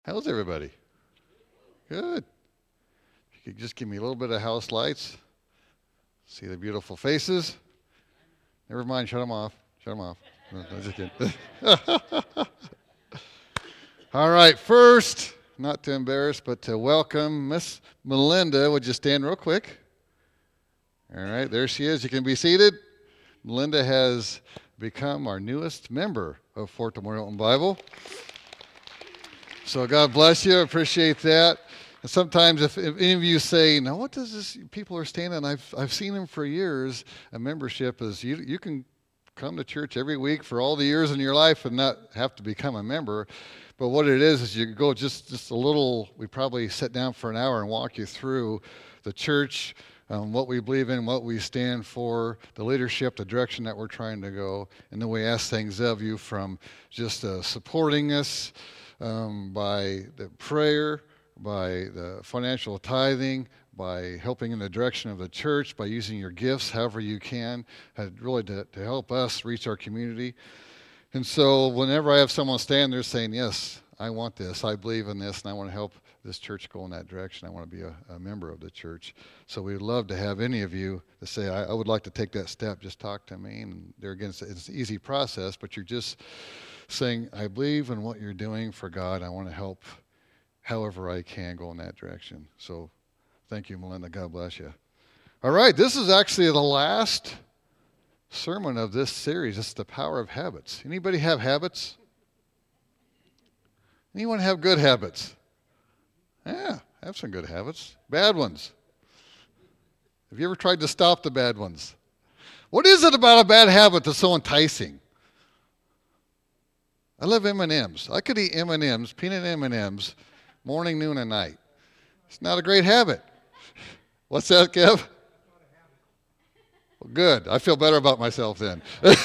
How's everybody? Good. If you could just give me a little bit of house lights, see the beautiful faces. Never mind, shut them off. Shut them off. No, just kidding. All right, first, not to embarrass, but to welcome Miss Melinda. Would you stand real quick? All right, there she is. You can be seated. Melinda has become our newest member of Fort Memorial Bible. So God bless you. I appreciate that. And sometimes if any of you say, now what does this, people are standing, I've seen them for years, a membership is you can come to church every week for all the years in your life and not have to become a member. But what it is you go just a little, we probably sit down for an hour and walk you through the church, what we believe in, what we stand for, the leadership, the direction that we're trying to go. And then we ask things of you from just supporting us, by the prayer, by the financial tithing, by helping in the direction of the church, by using your gifts however you can, really to help us reach our community. And so whenever I have someone stand there saying, yes, I want this, I believe in this, and I want to help this church go in that direction, I want to be a member of the church. So we'd love to have any of you to say, I would like to take that step, just talk to me. And there again, it's an easy process, but you're just saying, I believe in what you're doing for God. I want to help however I can go in that direction. So thank you, Melinda. God bless you. All right, this is actually the last sermon of this series. It's the power of habits. Anybody have habits? Anyone have good habits? Yeah, have some good habits. Bad ones. Have you ever tried to stop the bad ones? What is it about a bad habit that's so enticing? I love M&Ms. I could eat M&Ms, peanut M&Ms, morning, noon, and night. It's not a great habit. What's that, Kev? Well, good. I feel better about myself then.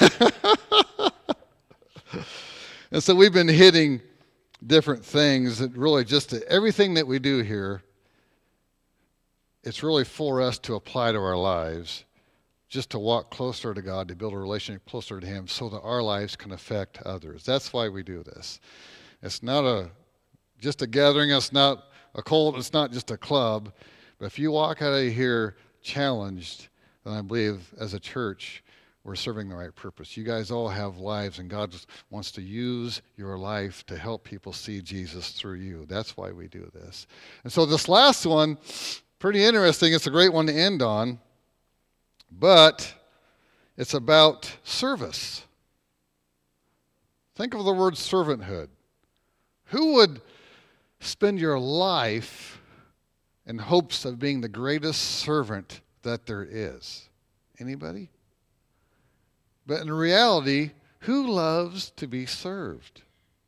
And so we've been hitting different things that really just everything that we do here, it's really for us to apply to our lives, just to walk closer to God, to build a relationship closer to Him so that our lives can affect others. That's why we do this. It's not just a gathering. It's not a cult. It's not just a club. But if you walk out of here challenged, then I believe as a church, we're serving the right purpose. You guys all have lives, and God wants to use your life to help people see Jesus through you. That's why we do this. And so this last one, pretty interesting. It's a great one to end on. But it's about service. Think of the word servanthood. Who would spend your life in hopes of being the greatest servant that there is? Anybody? But in reality, who loves to be served?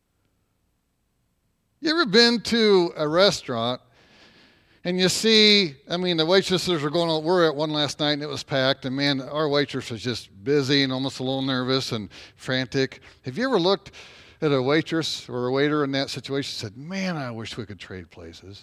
You ever been to a restaurant and you see, the waitresses are going on. We're at one last night and it was packed, and man, our waitress was just busy and almost a little nervous and frantic. Have you ever looked at a waitress or a waiter in that situation and said, man, I wish we could trade places?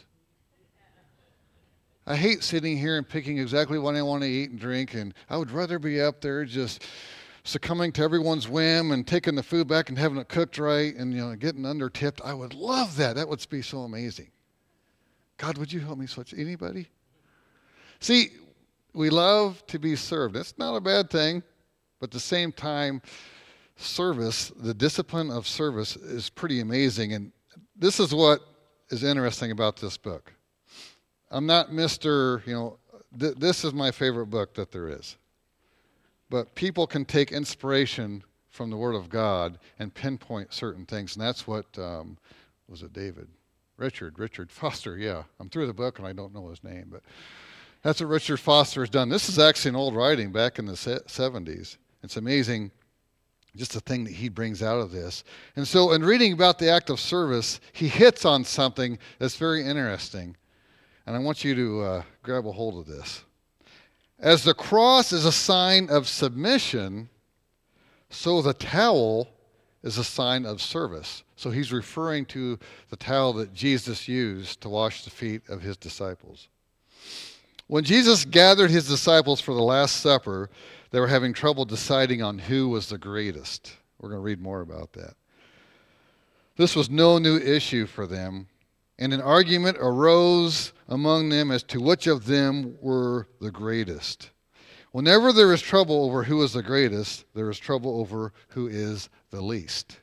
I hate sitting here and picking exactly what I want to eat and drink, and I would rather be up there just succumbing to everyone's whim and taking the food back and having it cooked right and getting under tipped. I would love that. That would be so amazing. God, would you help me switch? Anybody? See, we love to be served. That's not a bad thing, but at the same time, service, the discipline of service is pretty amazing. And this is what is interesting about this book. I'm not this is my favorite book that there is. But people can take inspiration from the Word of God and pinpoint certain things. And that's what, was it David? Richard Foster, yeah. I'm through the book and I don't know his name, but that's what Richard Foster has done. This is actually an old writing back in the 70s. It's amazing just the thing that he brings out of this. And so in reading about the act of service, he hits on something that's very interesting. And I want you to grab a hold of this. As the cross is a sign of submission, so the towel is a sign of service. So he's referring to the towel that Jesus used to wash the feet of his disciples. When Jesus gathered his disciples for the Last Supper, they were having trouble deciding on who was the greatest. We're going to read more about that. This was no new issue for them. And an argument arose among them as to which of them were the greatest. Whenever there is trouble over who is the greatest, there is trouble over who is the least.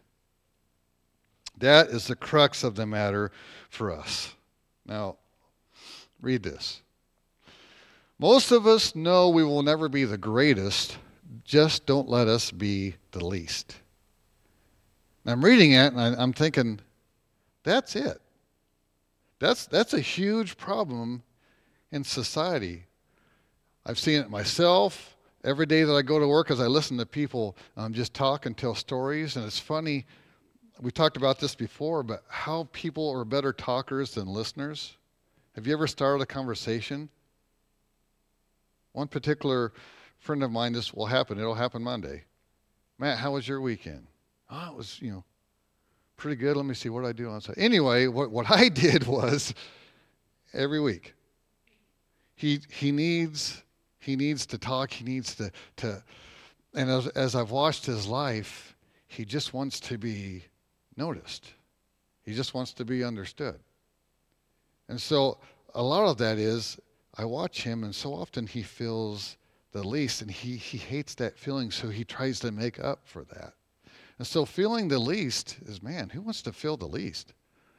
That is the crux of the matter for us. Now, read this. Most of us know we will never be the greatest, just don't let us be the least. And I'm reading it and I'm thinking, that's it. That's a huge problem in society. I've seen it myself every day that I go to work as I listen to people just talk and tell stories. And it's funny, we talked about this before, but how people are better talkers than listeners. Have you ever started a conversation? One particular friend of mine, this will happen. It'll happen Monday. Matt, how was your weekend? Oh, it was, pretty good. Let me see, what did I do on Saturday? Anyway, what I did was every week, he needs to talk. He needs to and as I've watched his life, he just wants to be noticed. He just wants to be understood. And so a lot of that is I watch him, and so often he feels the least, and he hates that feeling, so he tries to make up for that. And so feeling the least is, man, who wants to feel the least?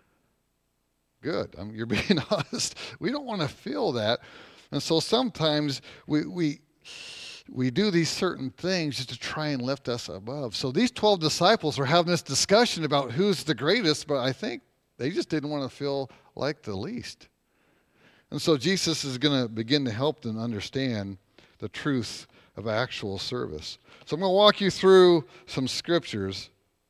Good. You're being honest. We don't want to feel that. And so sometimes we do these certain things just to try and lift us above. So these 12 disciples are having this discussion about who's the greatest, but I think they just didn't want to feel like the least. And so Jesus is going to begin to help them understand the truth of actual service. So I'm going to walk you through some scriptures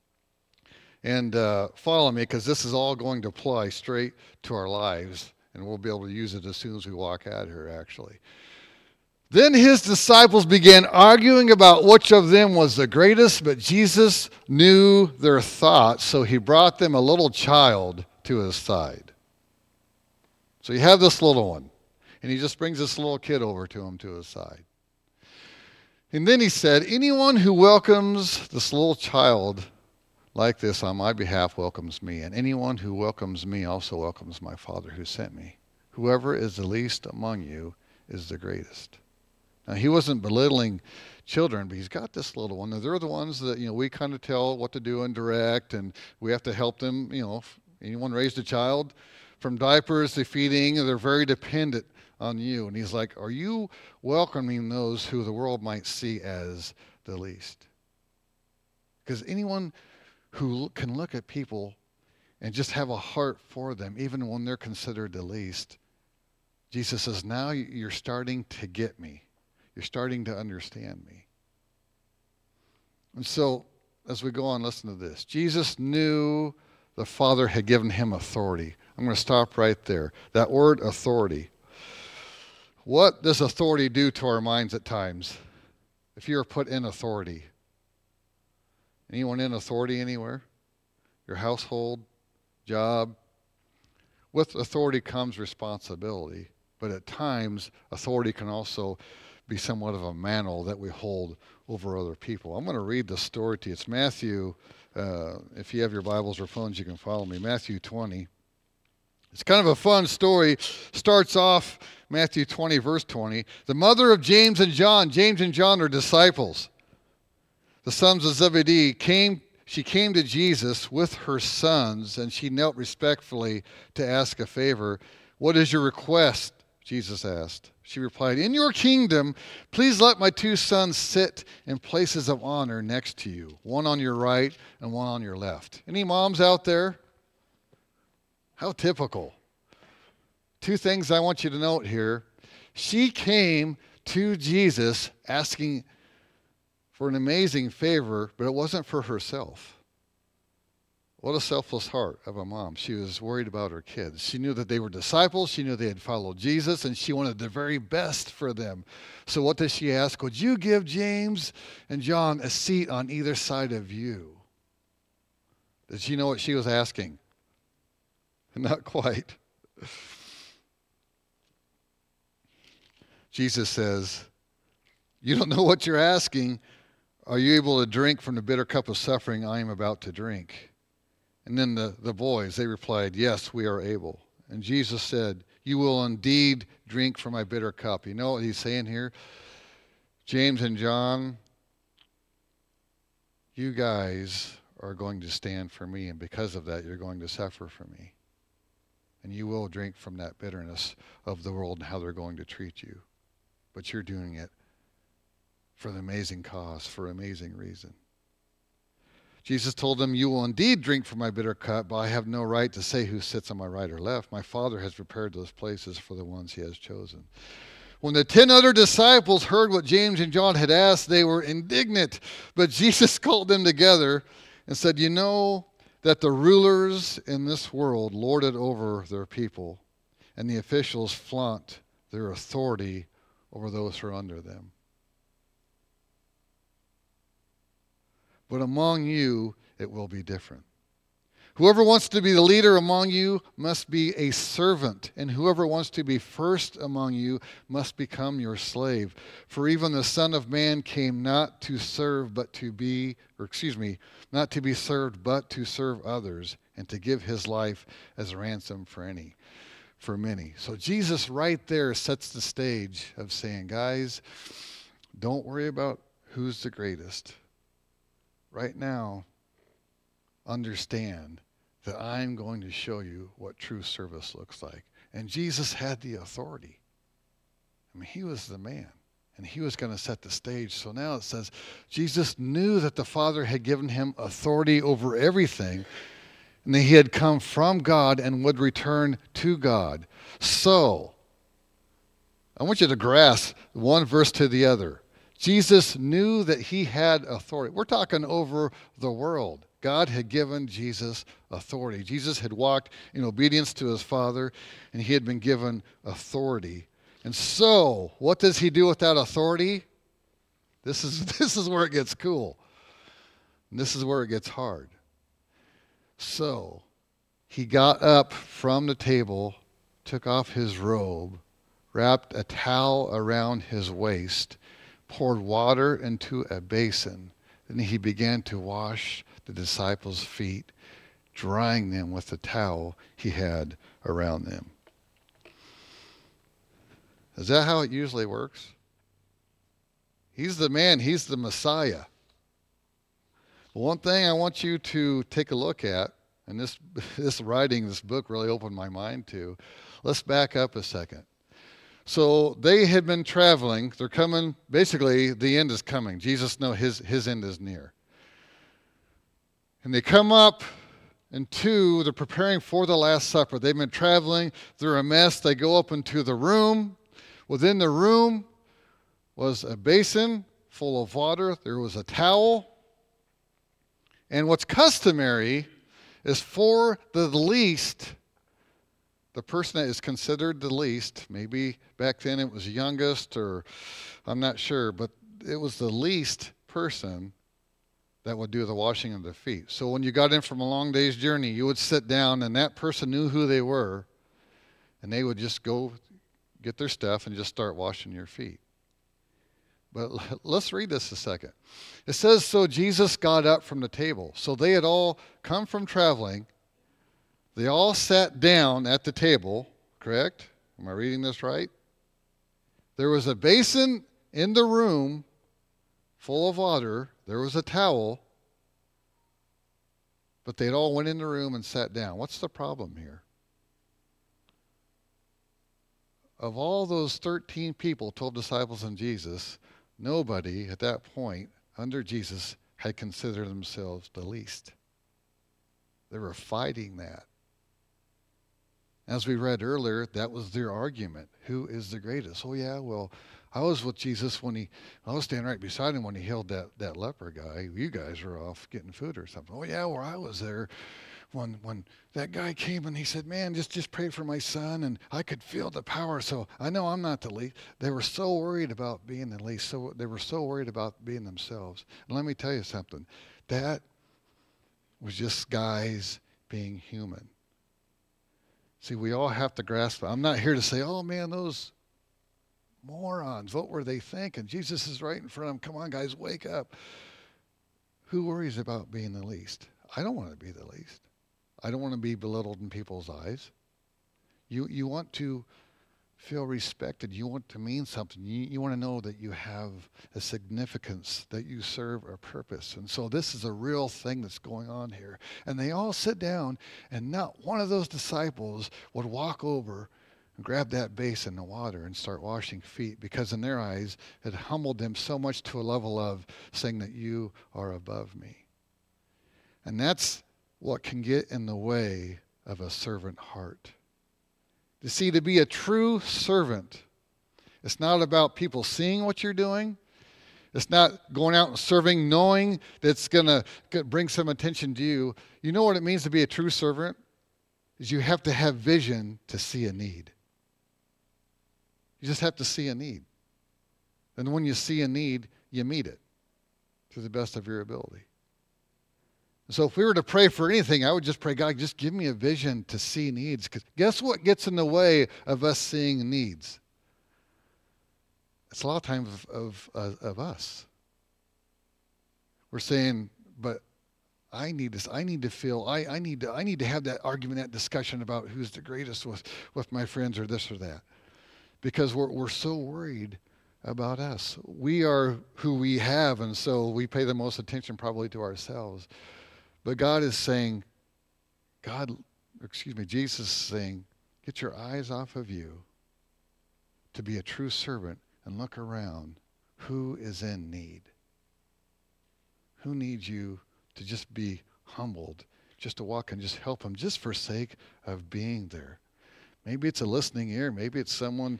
and follow me, because this is all going to apply straight to our lives, and we'll be able to use it as soon as we walk out here, actually. Then his disciples began arguing about which of them was the greatest, but Jesus knew their thoughts, so he brought them a little child to his side. So you have this little one, and he just brings this little kid over to him to his side. And then he said, anyone who welcomes this little child like this on my behalf welcomes me, and anyone who welcomes me also welcomes my Father who sent me. Whoever is the least among you is the greatest. Now, he wasn't belittling children, but he's got this little one. Now, they're the ones that, we kind of tell what to do and direct, and we have to help them. If anyone raised a child, from diapers to feeding, they're very dependent on you. And he's like, are you welcoming those who the world might see as the least? Because anyone who can look at people and just have a heart for them, even when they're considered the least, Jesus says, now you're starting to get me. You're starting to understand me. And so, as we go on, listen to this. Jesus knew the Father had given him authority. I'm going to stop right there. That word authority. What does authority do to our minds at times? If you are put in authority. Anyone in authority anywhere? Your household, job? With authority comes responsibility. But at times, authority can also be somewhat of a mantle that we hold over other people. I'm going to read this story to you. It's Matthew. If you have your Bibles or phones, you can follow me. Matthew 20. It's kind of a fun story. Starts off Matthew 20, verse 20. The mother of James and John are disciples. The sons of Zebedee she came to Jesus with her sons, and she knelt respectfully to ask a favor. What is your request? Jesus asked. She replied, in your kingdom, please let my 2 sons sit in places of honor next to you, one on your right and one on your left. Any moms out there? How typical. 2 things I want you to note here. She came to Jesus asking for an amazing favor, but it wasn't for herself. What a selfless heart of a mom. She was worried about her kids. She knew that they were disciples. She knew they had followed Jesus, and she wanted the very best for them. So what does she ask? Would you give James and John a seat on either side of you? Did she know what she was asking? Not quite. Jesus says, you don't know what you're asking. Are you able to drink from the bitter cup of suffering I am about to drink? And then the boys, they replied, yes, we are able. And Jesus said, you will indeed drink from my bitter cup. You know what he's saying here? James and John, you guys are going to stand for me, and because of that, you're going to suffer for me. And you will drink from that bitterness of the world and how they're going to treat you. But you're doing it for the amazing cause, for an amazing reason. Jesus told them, you will indeed drink from my bitter cup, but I have no right to say who sits on my right or left. My Father has prepared those places for the ones he has chosen. When the 10 other disciples heard what James and John had asked, they were indignant. But Jesus called them together and said, you know that the rulers in this world lord it over their people, and the officials flaunt their authority over those who are under them. But among you, it will be different. Whoever wants to be the leader among you must be a servant, and whoever wants to be first among you must become your slave. For even the Son of Man came not to serve, but to be, not to be served, but to serve others, and to give his life as a ransom for many. So Jesus right there sets the stage of saying, guys, don't worry about who's the greatest. Right now, understand that I'm going to show you what true service looks like. And Jesus had the authority. I mean, he was the man, and he was going to set the stage. So now it says Jesus knew that the Father had given him authority over everything, and that he had come from God and would return to God. So, I want you to grasp one verse to the other. Jesus knew that he had authority. We're talking over the world. God had given Jesus authority. Jesus had walked in obedience to his Father, and he had been given authority. And so, what does he do with that authority? This is where it gets cool. And this is where it gets hard. So, he got up from the table, took off his robe, wrapped a towel around his waist, poured water into a basin, and he began to wash the disciples' feet, drying them with the towel he had around them. Is that how it usually works? He's the man, he's the Messiah. One thing I want you to take a look at, and this writing, this book really opened my mind to, let's back up a second. So they had been traveling. They're coming. Basically, the end is coming. Jesus knows his end is near. And they come up, and they're preparing for the Last Supper. They've been traveling. They're a mess. They go up into the room. Within the room was a basin full of water. There was a towel. And what's customary is for the least, the person that is considered the least, maybe back then it was youngest, or I'm not sure, but it was the least person that would do the washing of the feet. So when you got in from a long day's journey, you would sit down, and that person knew who they were, and they would just go get their stuff and just start washing your feet. But let's read this a second. It says, so Jesus got up from the table. So they had all come from traveling. They all sat down at the table, correct? Am I reading this right? There was a basin in the room full of water. There was a towel. But they'd all went in the room and sat down. What's the problem here? Of all those 13 people, 12 disciples and Jesus, nobody at that point under Jesus had considered themselves the least. They were fighting that. As we read earlier, that was their argument. Who is the greatest? Oh, yeah, well, I was with Jesus I was standing right beside him when he healed that leper guy. You guys were off getting food or something. Oh, yeah, well, I was there when that guy came and he said, man, just pray for my son, and I could feel the power, so I know I'm not the least. They were so worried about being the least, so they were so worried about being themselves. And let me tell you something. That was just guys being human. See, we all have to grasp it. I'm not here to say, oh, man, those morons, what were they thinking? Jesus is right in front of them. Come on, guys, wake up. Who worries about being the least? I don't want to be the least. I don't want to be belittled in people's eyes. You want to feel respected. You want to mean something. You want to know that you have a significance, that you serve a purpose. And so this is a real thing that's going on here. And they all sit down, and not one of those disciples would walk over and grab that basin of water and start washing feet, because in their eyes it humbled them so much to a level of saying that you are above me. And that's what can get in the way of a servant heart. You see, to be a true servant, it's not about people seeing what you're doing. It's not going out and serving knowing that's going to bring some attention to you. You know what it means to be a true servant? Is you have to have vision to see a need. You just have to see a need. And when you see a need, you meet it to the best of your ability. So if we were to pray for anything, I would just pray, God, just give me a vision to see needs. Because guess what gets in the way of us seeing needs? It's a lot of times of us. We're saying, but I need this. I need to feel. I need to have that argument, that discussion about who's the greatest with my friends, or this or that, because we're so worried about us. We are who we have, and so we pay the most attention probably to ourselves. But God is saying, Jesus is saying, get your eyes off of you to be a true servant and look around. Who is in need? Who needs you to just be humbled, just to walk and just help them, just for sake of being there? Maybe it's a listening ear. Maybe it's someone...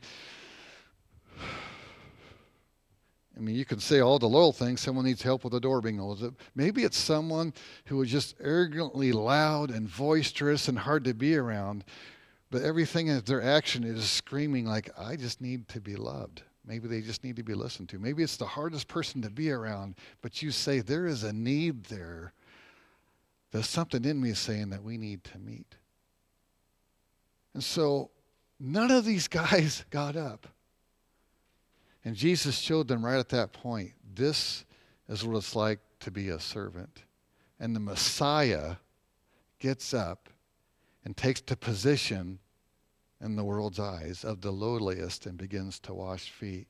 I mean, you can say all the loyal things. Someone needs help with the door being opened. Maybe it's someone who is just arrogantly loud and boisterous and hard to be around, but everything in their action is screaming like, I just need to be loved. Maybe they just need to be listened to. Maybe it's the hardest person to be around, but you say, there is a need there. There's something in me saying that we need to meet. And so none of these guys got up. And Jesus showed them right at that point, this is what it's like to be a servant. And the Messiah gets up and takes the position in the world's eyes of the lowliest and begins to wash feet.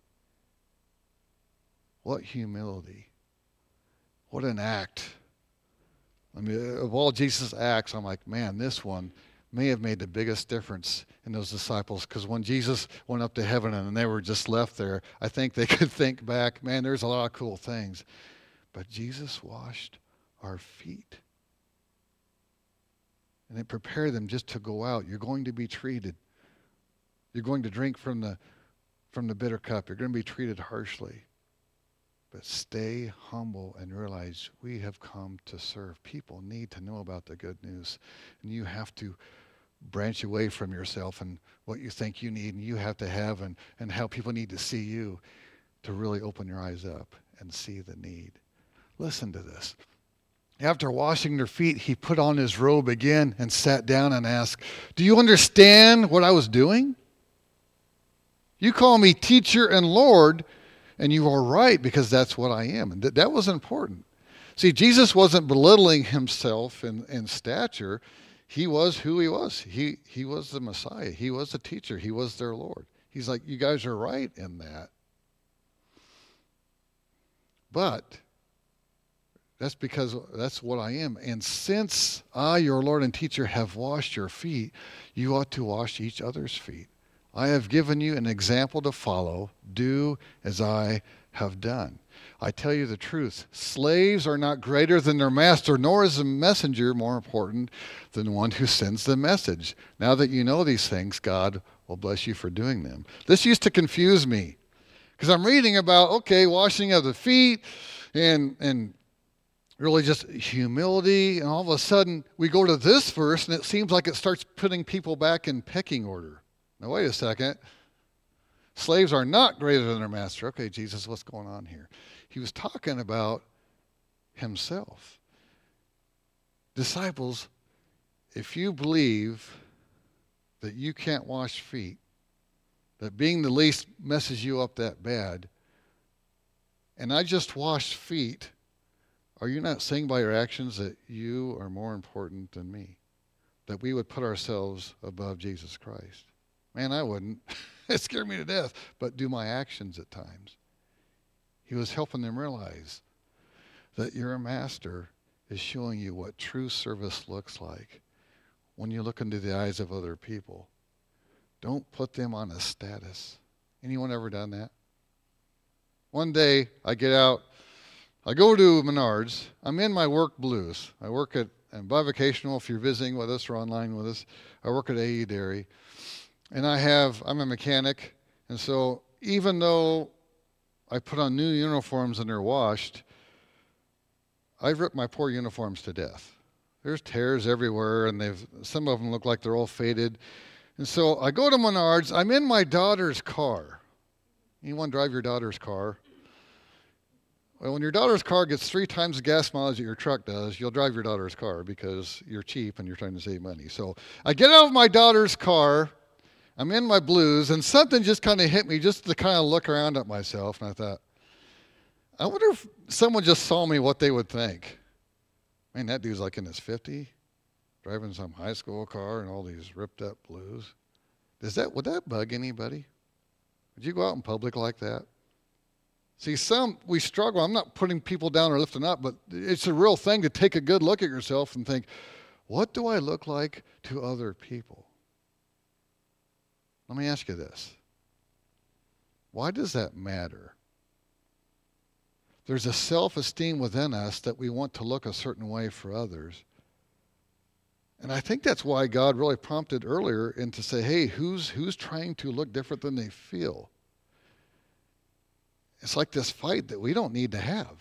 What humility. What an act. I mean, of all Jesus' acts, I'm like, man, this one may have made the biggest difference in those disciples, because when Jesus went up to heaven and they were just left there, I think they could think back, man, there's a lot of cool things. But Jesus washed our feet. And it prepared them just to go out. You're going to be treated. You're going to drink from the bitter cup. You're going to be treated harshly. But stay humble and realize we have come to serve. People need to know about the good news. And you have to branch away from yourself and what you think you need and you have to have and how people need to see you to really open your eyes up and see the need. Listen to this. After washing their feet, he put on his robe again and sat down and asked, do you understand what I was doing? You call me teacher and Lord, and you are right, because that's what I am. And that was important. See, Jesus wasn't belittling himself in stature. He was who he was. He was the Messiah. He was the teacher. He was their Lord. He's like, you guys are right in that. But that's because that's what I am. And since I, your Lord and teacher, have washed your feet, you ought to wash each other's feet. I have given you an example to follow. Do as I have done. I tell you the truth. Slaves are not greater than their master, nor is the messenger more important than the one who sends the message. Now that you know these things, God will bless you for doing them. This used to confuse me, because I'm reading about, okay, washing of the feet and really just humility, and all of a sudden we go to this verse and it seems like it starts putting people back in pecking order. Now wait a second. Slaves are not greater than their master. Okay, Jesus, what's going on here? He was talking about himself. Disciples, if you believe that you can't wash feet, that being the least messes you up that bad, and I just wash feet, are you not saying by your actions that you are more important than me? that we would put ourselves above Jesus Christ. Man, I wouldn't. It scared me to death. But do my actions at times. He was helping them realize that your master is showing you what true service looks like when you look into the eyes of other people. Don't put them on a status. Anyone ever done that? One day, I get out, I go to Menards. I'm in my work blues. I work at, and bivocational, if you're visiting with us or online with us, I work at AE Dairy. And I'm a mechanic, and so even though I put on new uniforms and they're washed, I've ripped my poor uniforms to death. There's tears everywhere, and some of them look like they're all faded. And so I go to Menards. I'm in my daughter's car. Anyone drive your daughter's car? Well, when your daughter's car gets 3 times the gas mileage that your truck does, you'll drive your daughter's car because you're cheap and you're trying to save money. So I get out of my daughter's car. I'm in my blues, and something just kind of hit me just to kind of look around at myself. And I thought, I wonder if someone just saw me, what they would think. Man, that dude's like in his 50s, driving some high school car and all these ripped up blues. Would that bug anybody? Would you go out in public like that? See, we struggle. I'm not putting people down or lifting up, but it's a real thing to take a good look at yourself and think, what do I look like to other people? Let me ask you this. Why does that matter? There's a self-esteem within us that we want to look a certain way for others. And I think that's why God really prompted earlier into say, hey, who's trying to look different than they feel? It's like this fight that we don't need to have.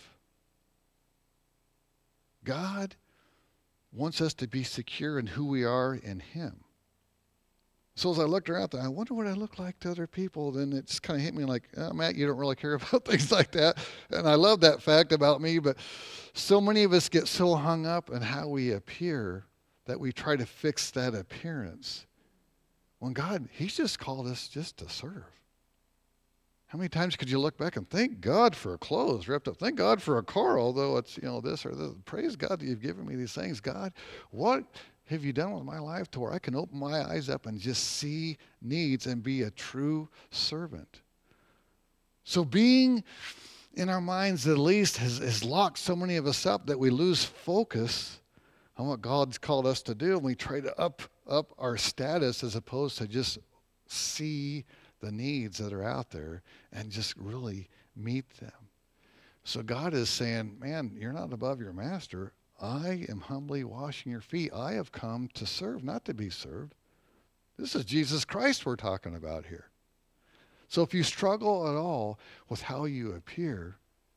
God wants us to be secure in who we are in Him. So as I looked around, I wonder what I look like to other people. Then it just kind of hit me like, oh, Matt, you don't really care about things like that. And I love that fact about me, but so many of us get so hung up in how we appear that we try to fix that appearance. When God, He's just called us just to serve. How many times could you look back and thank God for clothes ripped up? Thank God for a car, although it's, this or this. Praise God that You've given me these things. God, what have You done with my life to where I can open my eyes up and just see needs and be a true servant? So being in our minds at least has locked so many of us up that we lose focus on what God's called us to do, and we try to up our status as opposed to just see the needs that are out there and just really meet them. So God is saying, man, you're not above your master. I am humbly washing your feet. I have come to serve, not to be served. This is Jesus Christ we're talking about here. So if you struggle at all with how you appear,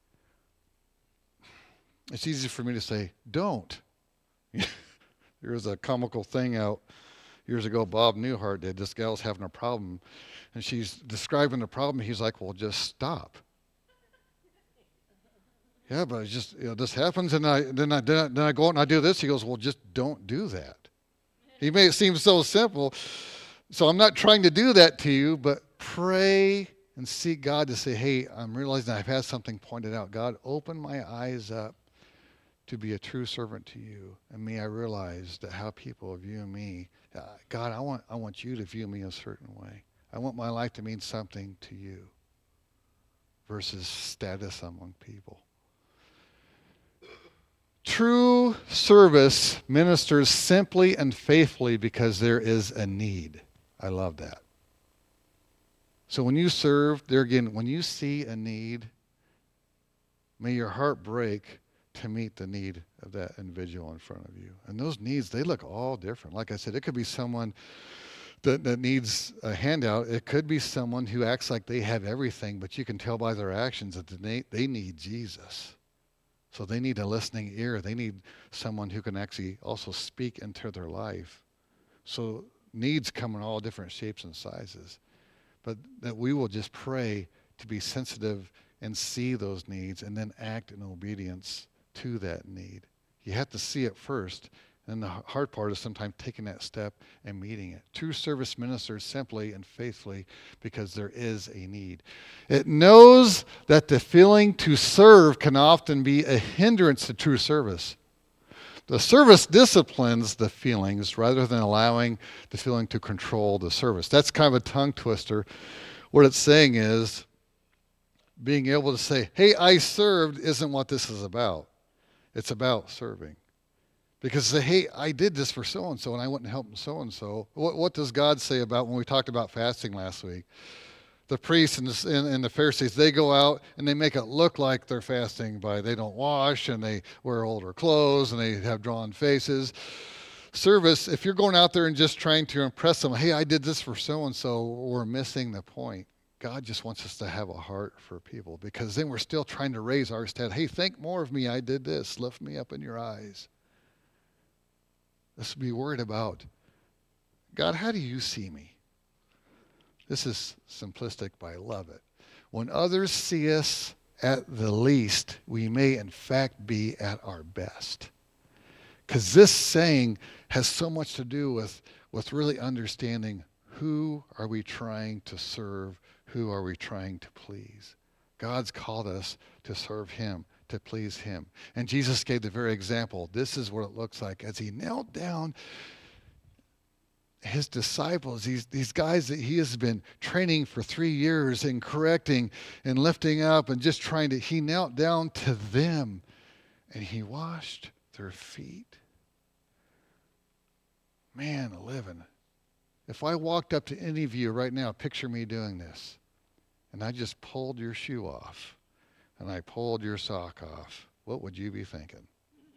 it's easy for me to say, don't. There was a comical thing out years ago Bob Newhart did. This gal's having a problem, and she's describing the problem. He's like, well, just stop. Yeah, but it's just, this happens, and then I go out and I do this. He goes, well, just don't do that. He made it seem so simple. So I'm not trying to do that to you, but pray and seek God to say, hey, I'm realizing I've had something pointed out. God, open my eyes up to be a true servant to You. And may I realize that how people view me, God, I want You to view me a certain way. I want my life to mean something to You versus status among people. True service ministers simply and faithfully because there is a need. I love that. So when you serve, there again, when you see a need, may your heart break to meet the need of that individual in front of you. And those needs, they look all different. Like I said, it could be someone that needs a handout. It could be someone who acts like they have everything, but you can tell by their actions that they need Jesus. So they need a listening ear. They need someone who can actually also speak into their life. So needs come in all different shapes and sizes. But that we will just pray to be sensitive and see those needs and then act in obedience to that need. You have to see it first. And the hard part is sometimes taking that step and meeting it. True service ministers simply and faithfully because there is a need. It knows that the feeling to serve can often be a hindrance to true service. The service disciplines the feelings rather than allowing the feeling to control the service. That's kind of a tongue twister. What it's saying is being able to say, hey, I served isn't what this is about. It's about serving. Because say, hey, I did this for so-and-so and I went and helped so-and-so. What does God say about when we talked about fasting last week? The priests and the Pharisees, they go out and they make it look like they're fasting by they don't wash and they wear older clothes and they have drawn faces. Service, if you're going out there and just trying to impress them, hey, I did this for so-and-so, we're missing the point. God just wants us to have a heart for people because then we're still trying to raise our stat. Hey, think more of me. I did this. Lift me up in your eyes. Let's be worried about, God, how do you see me? This is simplistic, but I love it. When others see us at the least, we may in fact be at our best. Because this saying has so much to do with really understanding who are we trying to serve, who are we trying to please. God's called us to serve him, to please him. And Jesus gave the very example. This is what it looks like as he knelt down. His disciples, these guys that he has been training for 3 years and correcting and lifting up and just trying to, he knelt down to them and he washed their feet. Man, living. If I walked up to any of you right now, picture me doing this, and I just pulled your shoe off and I pulled your sock off, what would you be thinking?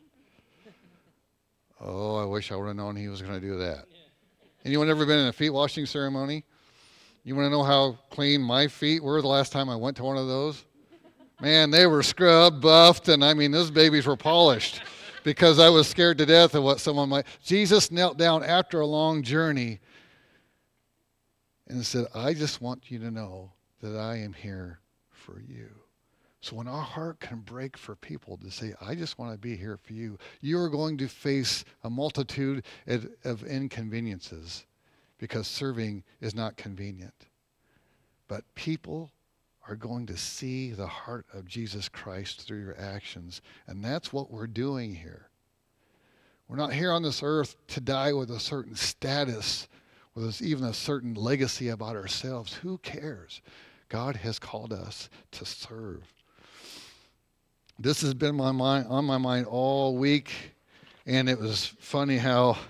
Oh, I wish I would have known he was going to do that. Anyone ever been in a feet washing ceremony? You want to know how clean my feet were the last time I went to one of those? Man, they were scrubbed, buffed, and I mean, those babies were polished because I was scared to death of what someone might. Jesus knelt down after a long journey and said, I just want you to know that I am here for you. So when our heart can break for people to say, I just want to be here for you, you are going to face a multitude of inconveniences because serving is not convenient. But people are going to see the heart of Jesus Christ through your actions. And that's what we're doing here. We're not here on this earth to die with a certain status, with even a certain legacy about ourselves. Who cares? God has called us to serve. This has been on my mind all week, and it was funny how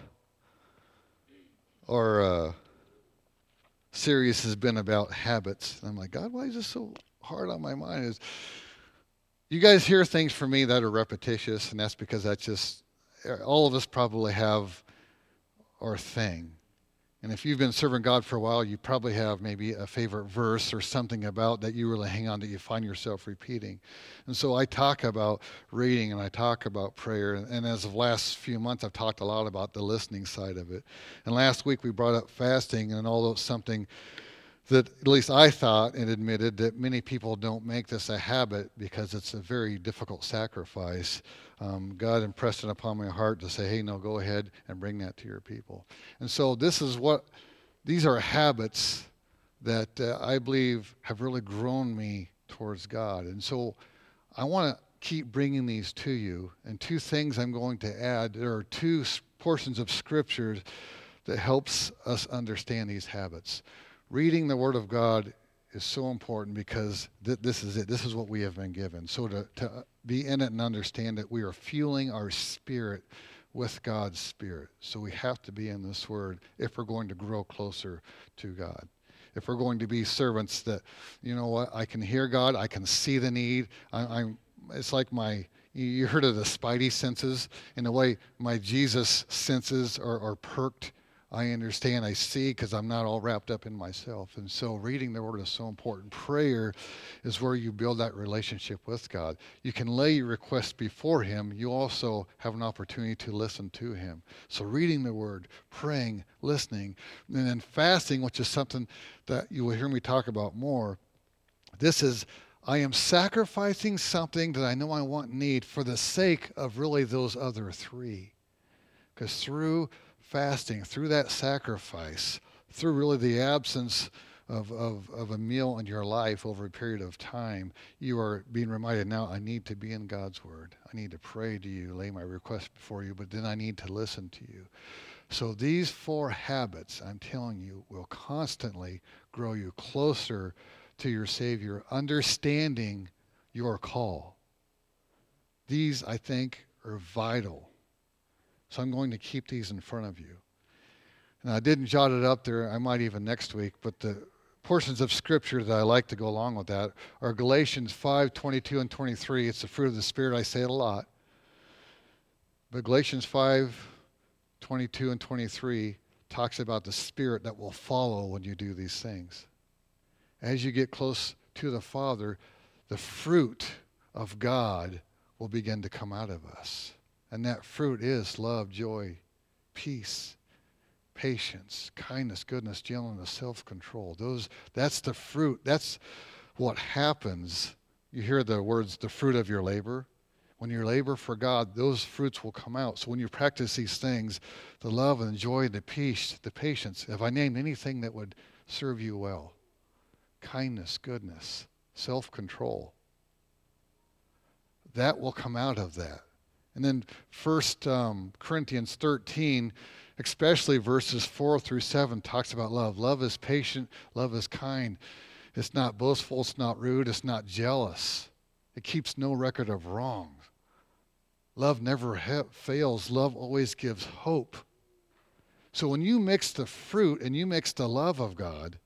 our series has been about habits. And I'm like, God, why is this so hard on my mind? You guys hear things from me that are repetitious, and that's because that's just, all of us probably have our thing. And if you've been serving God for a while, you probably have maybe a favorite verse or something about that you really hang on that you find yourself repeating. And so I talk about reading and I talk about prayer. And as of last few months, I've talked a lot about the listening side of it. And last week we brought up fasting, and although it's something that at least I thought and admitted that many people don't make this a habit because it's a very difficult sacrifice. God impressed it upon my heart to say, hey, no, go ahead and bring that to your people. And so these are habits that I believe have really grown me towards God. And so I want to keep bringing these to you. And two things I'm going to add, there are two portions of Scripture that helps us understand these habits. Reading the Word of God is so important because this is it. This is what we have been given. So to be in it and understand it, we are fueling our spirit with God's Spirit. So we have to be in this Word if we're going to grow closer to God. If we're going to be servants that, you know what, I can hear God, I can see the need. It's like you heard of the spidey senses. In a way, my Jesus senses are perked. I understand, I see, because I'm not all wrapped up in myself. And so reading the Word is so important. Prayer is where you build that relationship with God. You can lay your requests before Him. You also have an opportunity to listen to Him. So reading the Word, praying, listening, and then fasting, which is something that you will hear me talk about more. This is, I am sacrificing something that I know I want and need for the sake of really those other three. Because through fasting, through that sacrifice, through really the absence of a meal in your life over a period of time, you are being reminded, now I need to be in God's Word. I need to pray to you, lay my request before you, but then I need to listen to you. So these 4 habits, I'm telling you, will constantly grow you closer to your Savior, understanding your call. These, I think, are vital. So I'm going to keep these in front of you. And I didn't jot it up there. I might even next week, but the portions of Scripture that I like to go along with that are Galatians 5:22 and 23. It's the fruit of the Spirit. I say it a lot. But Galatians 5:22 and 23 talks about the Spirit that will follow when you do these things. As you get close to the Father, the fruit of God will begin to come out of us. And that fruit is love, joy, peace, patience, kindness, goodness, gentleness, self-control. That's the fruit. That's what happens. You hear the words, the fruit of your labor. When you labor for God, those fruits will come out. So when you practice these things, the love and the joy, the peace, the patience, if I named anything that would serve you well, kindness, goodness, self-control, that will come out of that. And then 1 Corinthians 13, especially verses 4 through 7, talks about love. Love is patient. Love is kind. It's not boastful. It's not rude. It's not jealous. It keeps no record of wrong. Love never fails. Love always gives hope. So when you mix the fruit and you mix the love of God,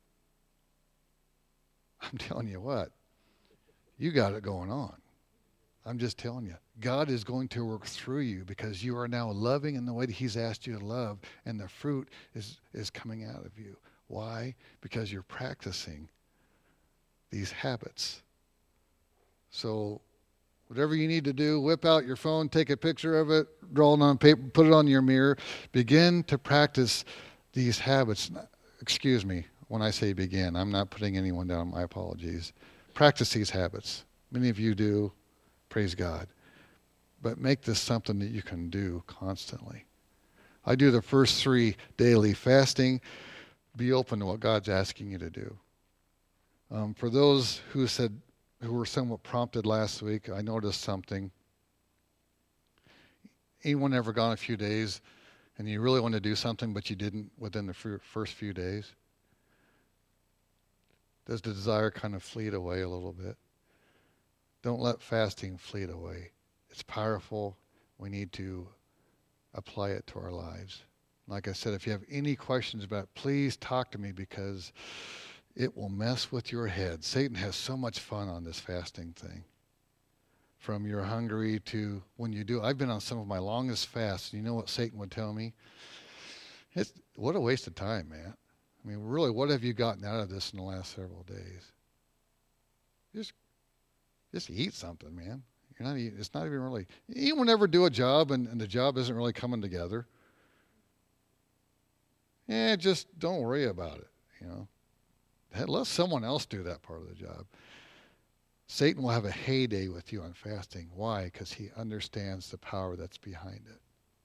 I'm telling you what, you got it going on. I'm just telling you, God is going to work through you because you are now loving in the way that He's asked you to love, and the fruit is coming out of you. Why? Because you're practicing these habits. So whatever you need to do, whip out your phone, take a picture of it, draw it on paper, put it on your mirror. Begin to practice these habits. Excuse me, when I say begin, I'm not putting anyone down. My apologies. Practice these habits. Many of you do. Praise God. But make this something that you can do constantly. I do the first 3 daily fasting. Be open to what God's asking you to do. For those who were somewhat prompted last week, I noticed something. Anyone ever gone a few days and you really want to do something but you didn't within the first few days? Does the desire kind of fleet away a little bit? Don't let fasting fleet away. It's powerful. We need to apply it to our lives. Like I said, if you have any questions about it, please talk to me because it will mess with your head. Satan has so much fun on this fasting thing. From you're hungry to when you do. I've been on some of my longest fasts. You know what Satan would tell me? What a waste of time, man. I mean, really, what have you gotten out of this in the last several days? Just eat something, man. You're not eating, it's not even really. Anyone ever do a job and the job isn't really coming together? Yeah, just don't worry about it, you know. Let someone else do that part of the job. Satan will have a heyday with you on fasting. Why? Because he understands the power that's behind it.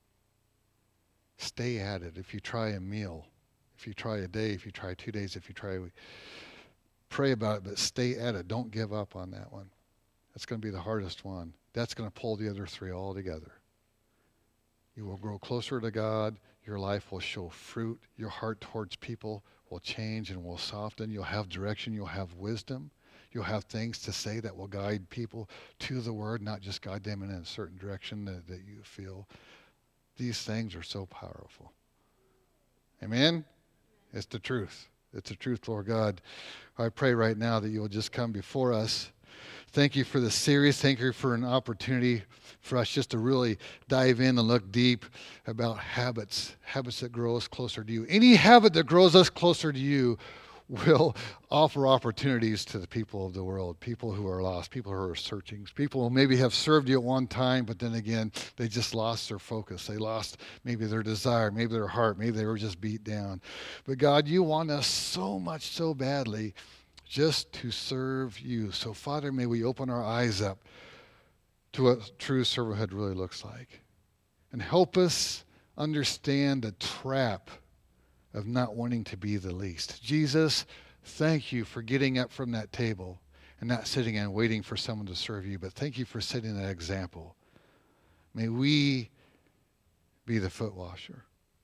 Stay at it. If you try a meal, if you try a day, if you try 2 days, if you try a week, pray about it, but stay at it. Don't give up on that one. That's going to be the hardest one. That's going to pull the other 3 all together. You will grow closer to God. Your life will show fruit. Your heart towards people will change and will soften. You'll have direction. You'll have wisdom. You'll have things to say that will guide people to the Word, not just guide them in a certain direction that you feel. These things are so powerful. Amen? It's the truth. It's the truth, Lord God. I pray right now that you will just come before us. Thank you for the series. Thank you for an opportunity for us just to really dive in and look deep about habits that grow us closer to you. Any habit that grows us closer to you will offer opportunities to the people of the world, people who are lost, people who are searching, people who maybe have served you at one time, but then again, they just lost their focus. They lost maybe their desire, maybe their heart, maybe they were just beat down. But God, you want us so much, so badly just to serve you. So Father, may we open our eyes up to what true servanthood really looks like. And help us understand the trap of not wanting to be the least. Jesus, Thank you for getting up from that table and not sitting and waiting for someone to serve you, but thank you for setting that example. May we be the foot washer.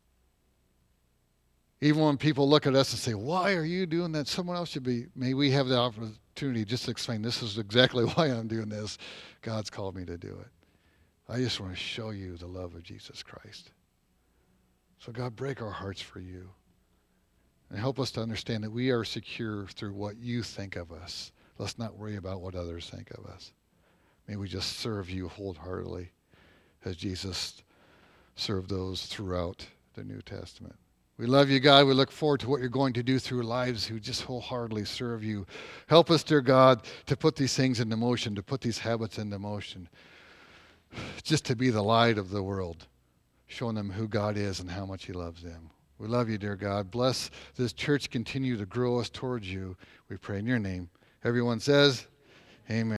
Even when people look at us and say, why are you doing that? Someone else should be. May we have the opportunity just to explain, this is exactly why I'm doing this. God's called me to do it. I just want to show you the love of Jesus Christ. So God, break our hearts for you. And help us to understand that we are secure through what you think of us. Let's not worry about what others think of us. May we just serve you wholeheartedly as Jesus served those throughout the New Testament. We love you, God. We look forward to what you're going to do through lives who just wholeheartedly serve you. Help us, dear God, to put these things into motion, to put these habits into motion, just to be the light of the world, showing them who God is and how much he loves them. We love you, dear God. Bless this church. Continue to grow us towards you. We pray in your name. Everyone says, amen.